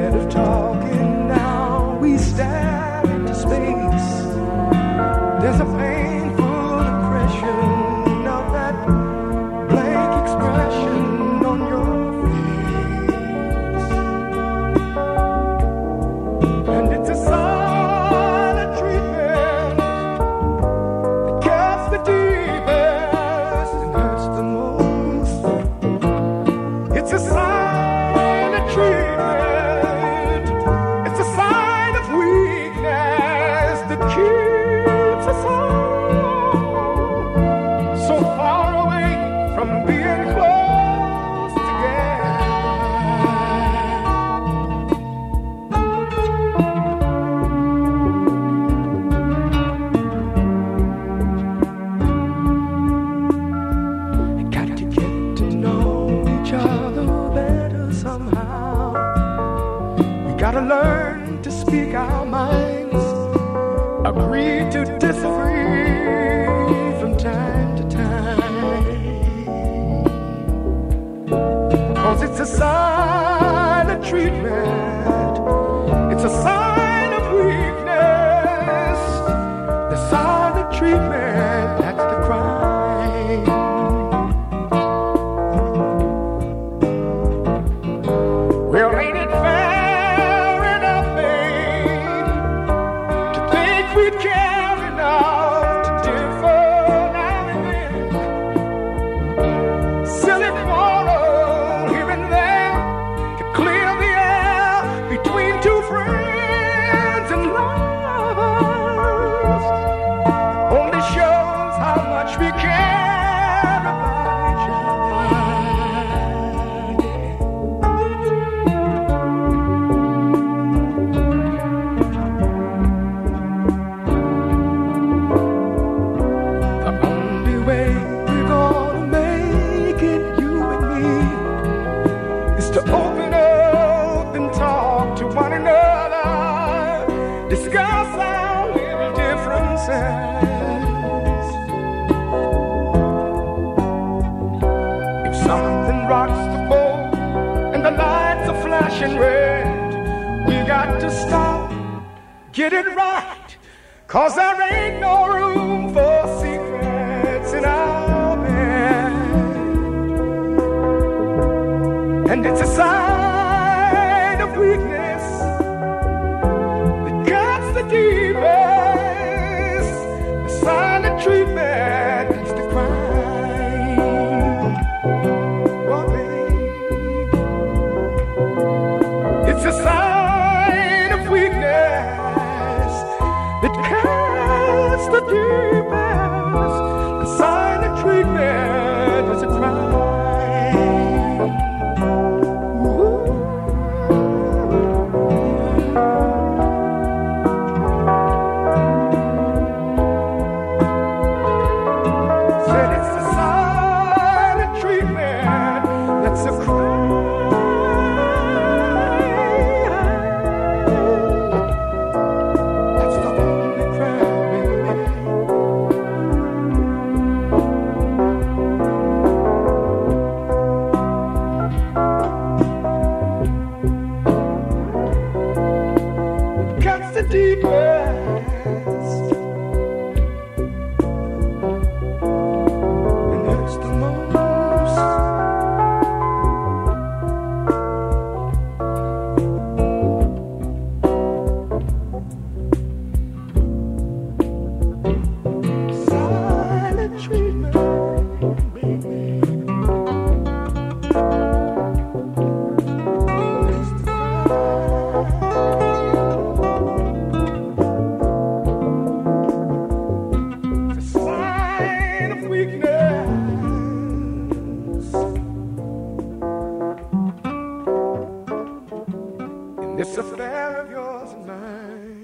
Instead of talking now, we stare into space. There's a painful impression of that blank expression on your face. And it's a silent treatment that cuts the deepest and hurts the most. It's a silent treatment. It's a sign of weakness that keeps us all so far away from being close together. Got to get to know each other better somehow. We gotta learn to speak our minds, agree to disagree from time to time. 'Cause it's a silent treatment. It's a sign of weakness. The silent treatment, that's the crime. Well, ain't it fair enough, babe, to think we care enough to differ now and then? Silly quarrel here and there can clear the air between two friends and lovers. Only shows how much we care about each other. The only way we're gonna make it, you and me, is to open up and talk to one another, discuss our little differences. If something rocks the boat and the lights are flashing red, we got to stop, get it right, 'cause there ain't no room for secrets in our bed. And it's a sign of weakness that cuts the deepest. The silent treatment is the crime. Oh, babe. It's a sign of weakness that cuts the deepest. The silent treatment is a crime. Said it's the silent treatment that's a crime. That's the only crime, baby. Cuts the deepest and hurts the most. Silent treatment, baby. It's the crime. It's a sign of weakness in this affair of yours and mine.